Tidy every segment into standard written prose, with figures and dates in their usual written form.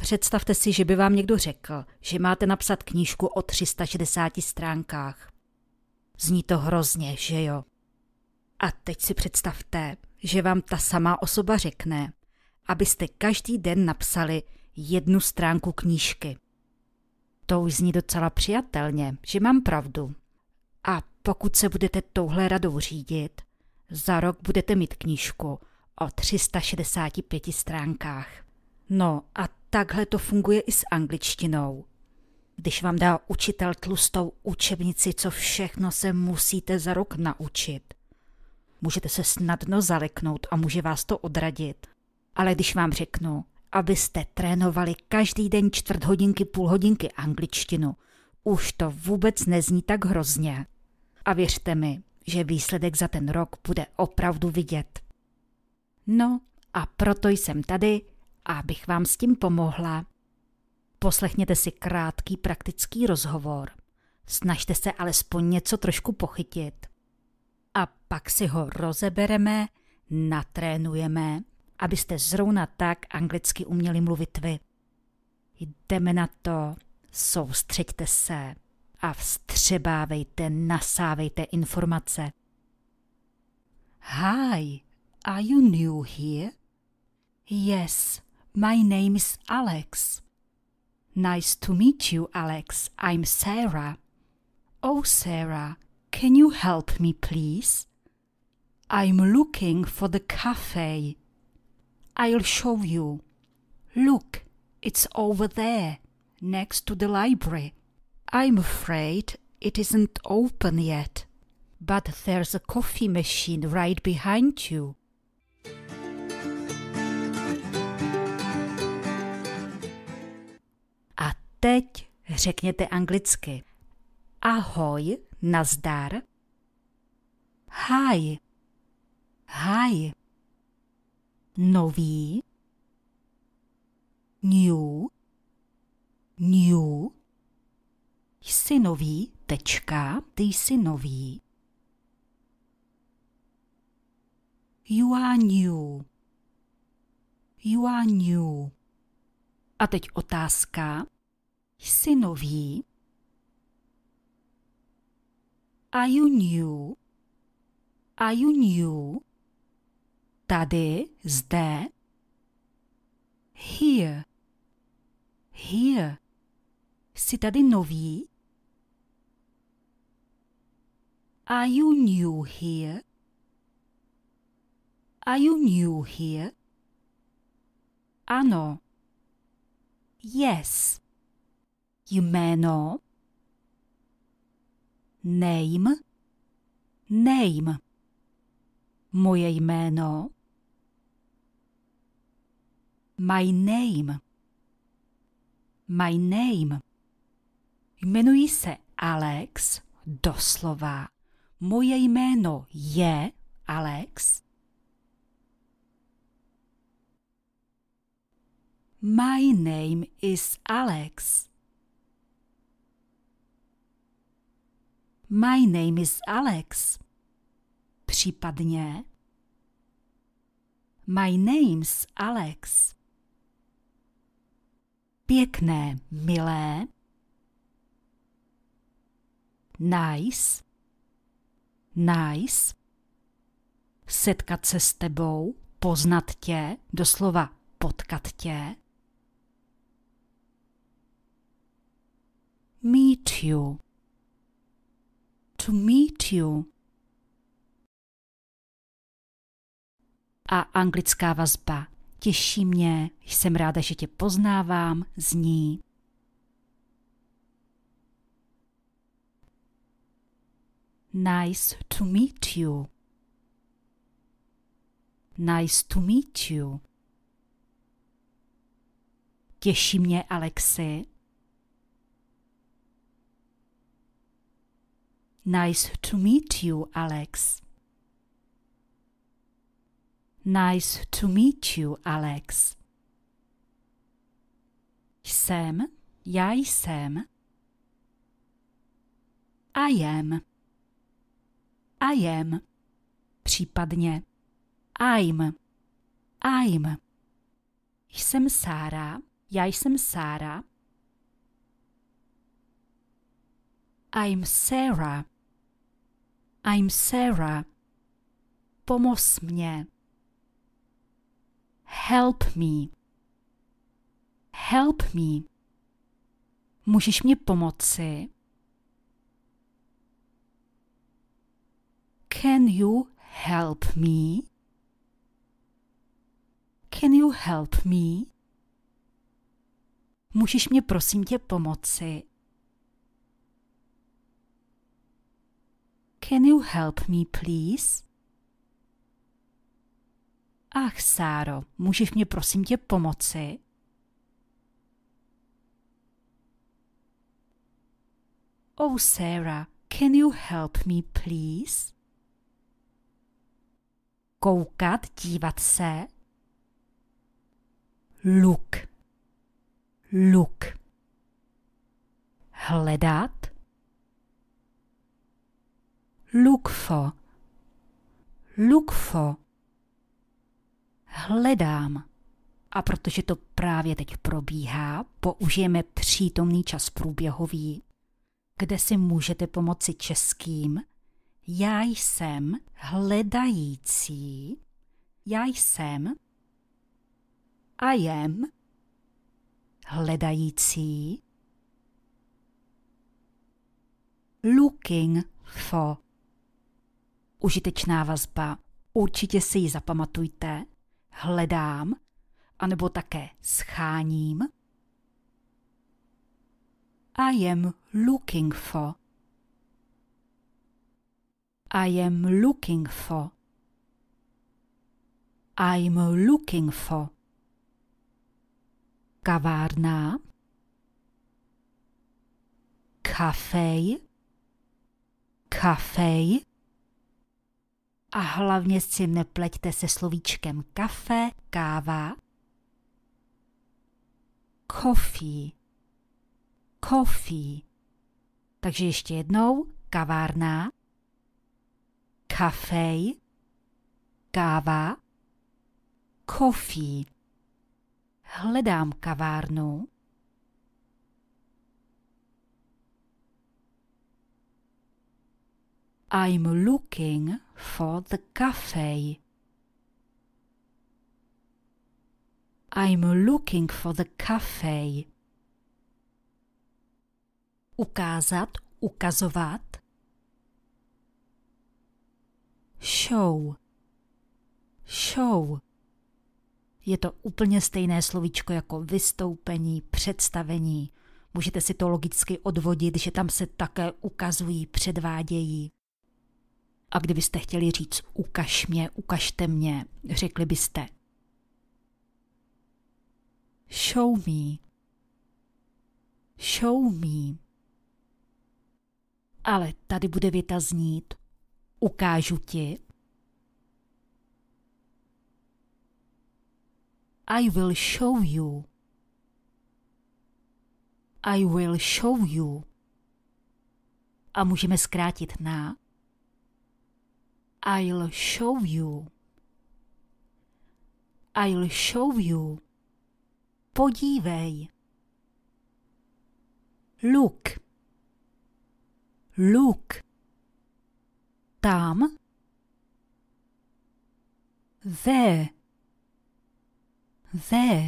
Představte si, že by vám někdo řekl, že máte napsat knížku o 360 stránkách. Zní to hrozně, že jo? A teď si představte, že vám ta samá osoba řekne, abyste každý den napsali 1 stránku knížky. To už zní docela přijatelně, že mám pravdu. A pokud se budete touhle radou řídit, za rok budete mít knížku o 365 stránkách. No a takhle to funguje i s angličtinou. Když vám dá učitel tlustou učebnici, co všechno se musíte za rok naučit, můžete se snadno zaleknout a může vás to odradit. Ale když vám řeknu, abyste trénovali každý den 1/4 hodinky, půl hodinky angličtinu, už to vůbec nezní tak hrozně. A věřte mi, že výsledek za ten rok bude opravdu vidět. No a proto jsem tady, abych vám s tím pomohla. Poslechněte si krátký praktický rozhovor. Snažte se alespoň něco trošku pochytit. A pak si ho rozebereme, natrénujeme, abyste zrovna tak anglicky uměli mluvit vy. Jdeme na to, soustřeďte se a vstřebávejte, nasávejte informace. Hi, are you new here? Yes, my name is Alex. Nice to meet you, Alex. I'm Sarah. Oh, Sarah, can you help me, please? I'm looking for the cafe. I'll show you. Look, it's over there, next to the library. I'm afraid it isn't open yet, but there's a coffee machine right behind you. A teď řekněte anglicky. Ahoj, nazdar. Hi. Hi. Nový. New. New. Jsi nový, tečka, ty jsi nový. You are new. You are new. A teď otázka. Jsi nový? Are you new? Are you new? Tady, zde. Here. Here. Jsi tady nový? Are you new here? Are you new here? Ano. Yes. Jméno. Name. Name. Moje jméno. My name. My name. Jmenuji se Alex, doslova. Moje jméno je Alex. My name is Alex. My name is Alex. Případně My name's Alex. Pěkné, milé. Nice. Nice. Setkat se s tebou, poznat tě, doslova potkat tě. Meet you. To meet you. A anglická vazba. Těší mě, jsem ráda, že tě poznávám, zní. Nice to meet you. Nice to meet you. Těší mě, Alexi. Nice to meet you, Alex. Nice to meet you, Alex. Jsem, já jsem. I am. I am. Případně I'm. I'm. Jsem Sára, Já jsem Sára. I'm Sarah. I'm Sarah. Pomoz mě. Help me. Help me. Můžeš mě pomoci? Can you help me? Can you help me? Můžeš mě prosím tě pomoci? Can you help me please? Ach, Sáro, můžeš mě prosím tě pomoci? Oh, Sarah, can you help me please? Koukat, dívat se. Look. Look. Hledat. Look for. Look for. Hledám. A protože to právě teď probíhá, použijeme přítomný čas průběhový, kde si můžete pomoci českým. Já jsem hledající. Já jsem. I am. Hledající. Looking for. Užitečná vazba. Určitě si ji zapamatujte. Hledám, anebo také scháním. I am looking for. I am looking for. I'm looking for. Kavárna. Kafej. Kafej. A hlavně si nepleťte se slovíčkem kafe, káva. Coffee. Coffee. Takže ještě jednou kavárna, kafej, káva, coffee. Hledám kavárnu. I'm looking for the cafe. I'm looking for the cafe. Ukázat, ukazovat. Show. Show. Je to úplně stejné slovíčko jako vystoupení, představení. Můžete si to logicky odvodit, že tam se také ukazují, předvádějí. A kdybyste chtěli říct ukaž mě, ukažte mě, řekli byste show me. Show me. Ale tady bude věta znít ukážu ti. I will show you. I will show you. A můžeme zkrátit na I'll show you. I'll show you. Podívej. Look. Look. Tam. There. There.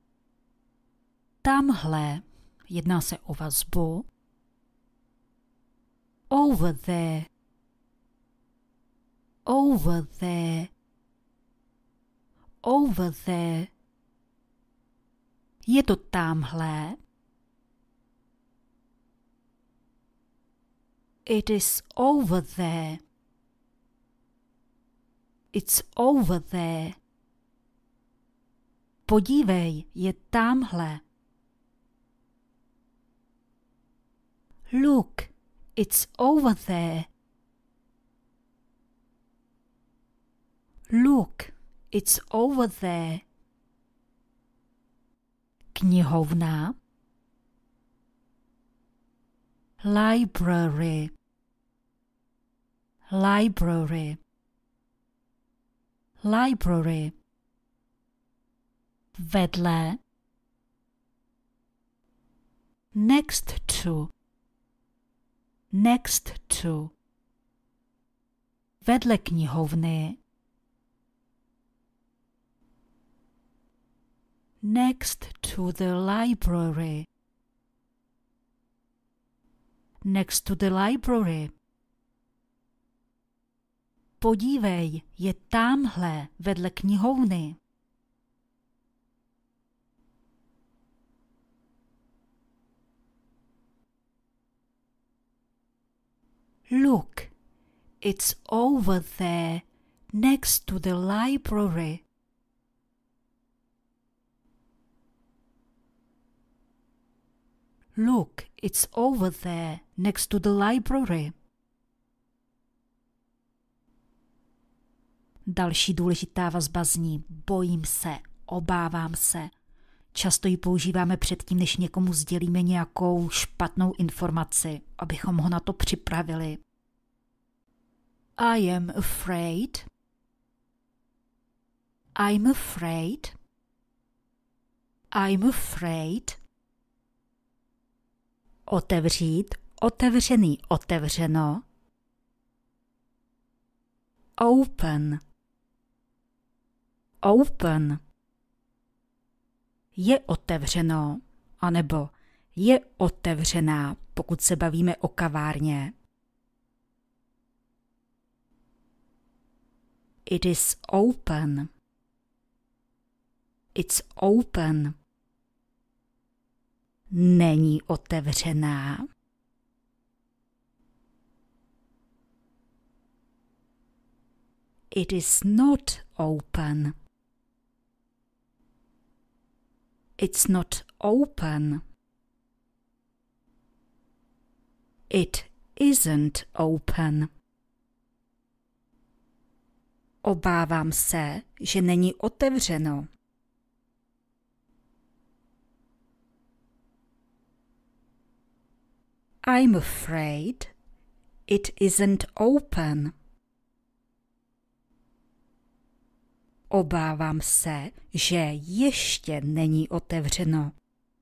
Tamhle. Jedná se o vazbu. Over there. Over there. Over there. Je to tamhle. It is over there. It's over there. Podívej, je tamhle. Look, it's over there. Look, it's over there. Knihovna. Library. Library. Library. Vedle. Next to. Next to. Vedle knihovny. Next to the library. Next to the library. Podívej, je támhle vedle knihovny. Look, it's over there next to the library. Look, it's over there next to the library. Další důležitá vazba zní bojím se, obávám se. Často ji používáme předtím, než někomu sdělíme nějakou špatnou informaci, abychom ho na to připravili. I am afraid. I'm afraid. I'm afraid. Otevřít, otevřený, otevřeno. Open. Open. Je otevřeno, anebo je otevřená, pokud se bavíme o kavárně. It is open. It's open. Není otevřená. It is not open. It's not open. It isn't open. Obávám se, že není otevřeno. I'm afraid it isn't open. Obávám se, že ještě není otevřeno.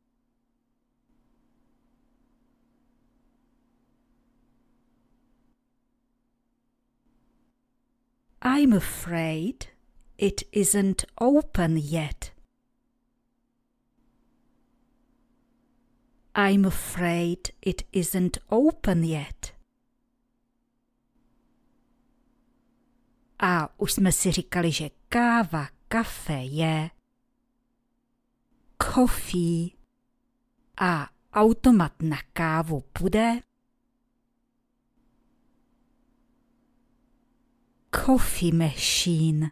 I'm afraid it isn't open yet. I'm afraid it isn't open yet. A už jsme si říkali, že káva, kafe je coffee a automat na kávu bude coffee machine.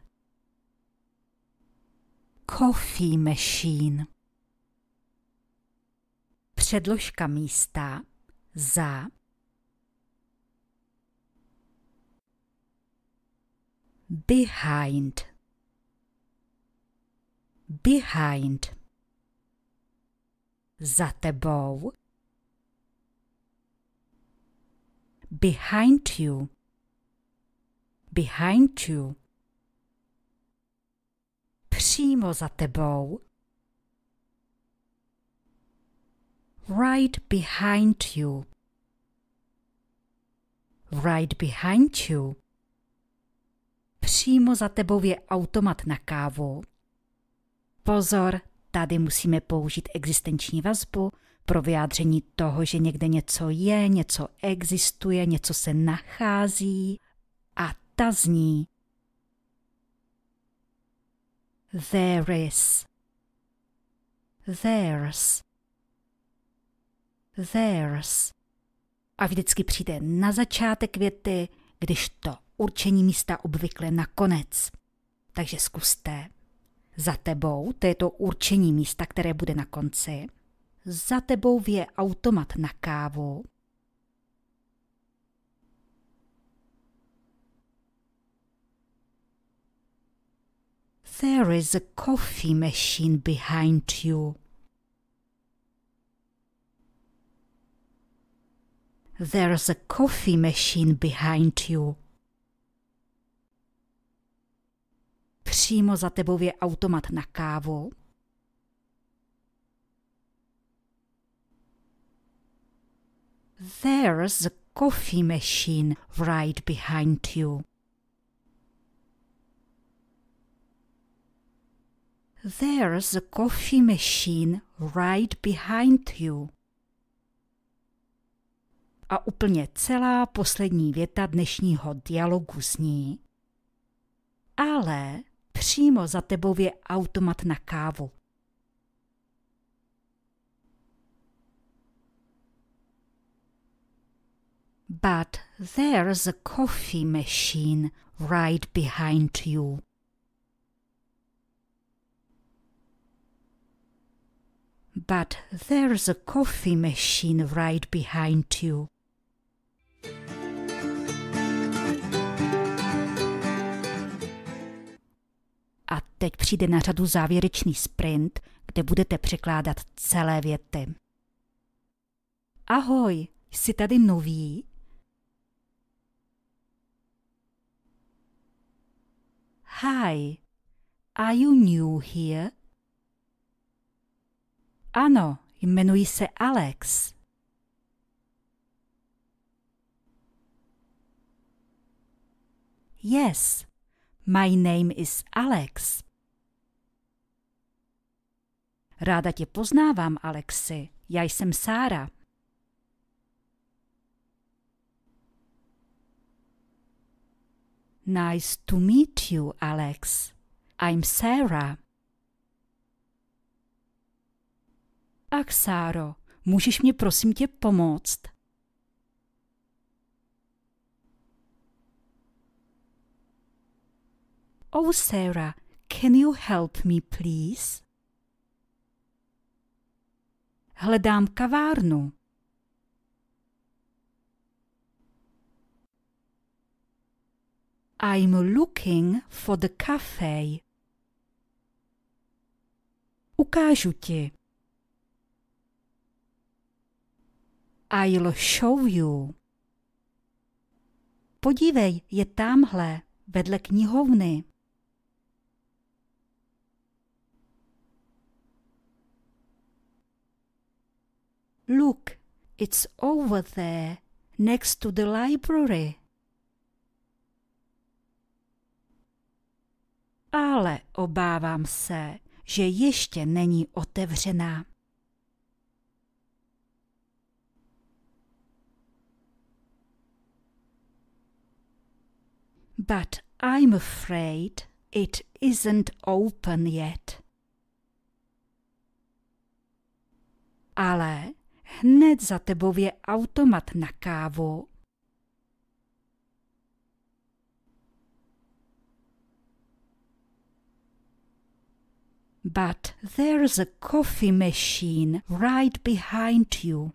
Coffee machine. Předložka místa za behind. Behind. Za tebou. Behind you. Behind you. Přímo za tebou. Right behind you. Right behind you. Přímo za tebou je automat na kávu. Pozor, tady musíme použít existenční vazbu pro vyjádření toho, že někde něco je, něco existuje, něco se nachází a ta zní there is. There's. There's. A vždycky přijde na začátek věty, když to určení místa obvykle na konec. Takže zkuste. Za tebou, to je to určení místa, které bude na konci. Za tebou je automat na kávu. There is a coffee machine behind you. There's a coffee machine behind you. Přímo za tebou je automat na kávu. There's a coffee machine right behind you. There's a coffee machine right behind you. A úplně celá poslední věta dnešního dialogu zní: ale přímo za tebou je automat na kávu. But there's a coffee machine right behind you. But there's a coffee machine right behind you. A teď přijde na řadu závěrečný sprint, kde budete překládat celé věty. Ahoj, jsi tady nový? Hi, are you new here? Ano, jmenuji se Alex. Yes, my name is Alex. Ráda tě poznávám, Alexi. Já jsem Sára. Nice to meet you, Alex. I'm Sarah. Ach, Sáro, můžeš mě prosím tě pomoct? Oh, Sarah, can you help me, please? Hledám kavárnu. I'm looking for the cafe. Ukážu ti. I'll show you. Podívej, je támhle, vedle knihovny. Look, it's over there, next to the library. Ale obávám se, že ještě není otevřená. But I'm afraid it isn't open yet. Ale hned za tebou je automat na kávu. But there's a coffee machine right behind you.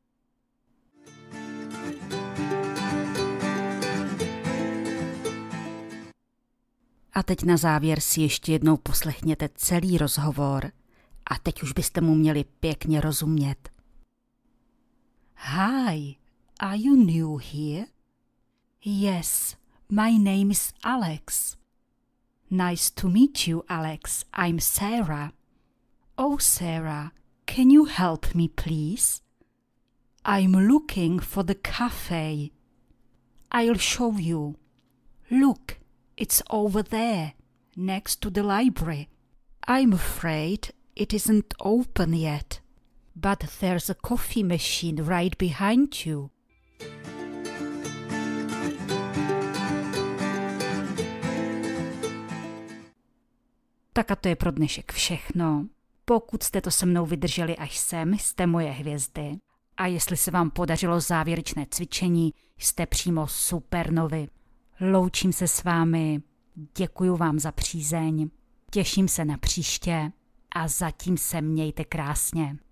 A teď na závěr si ještě jednou poslechněte celý rozhovor a teď už byste mu měli pěkně rozumět. Hi, are you new here? Yes, my name is Alex. Nice to meet you, Alex. I'm Sarah. Oh, Sarah, can you help me, please? I'm looking for the cafe. I'll show you. Look, it's over there, next to the library. I'm afraid it isn't open yet, but there's a coffee machine right behind you. Tak a to je pro dnešek všechno. Pokud jste to se mnou vydrželi až sem, jste moje hvězdy. A jestli se vám podařilo závěrečné cvičení, jste přímo supernovi. Loučím se s vámi, děkuju vám za přízeň, těším se na příště a zatím se mějte krásně.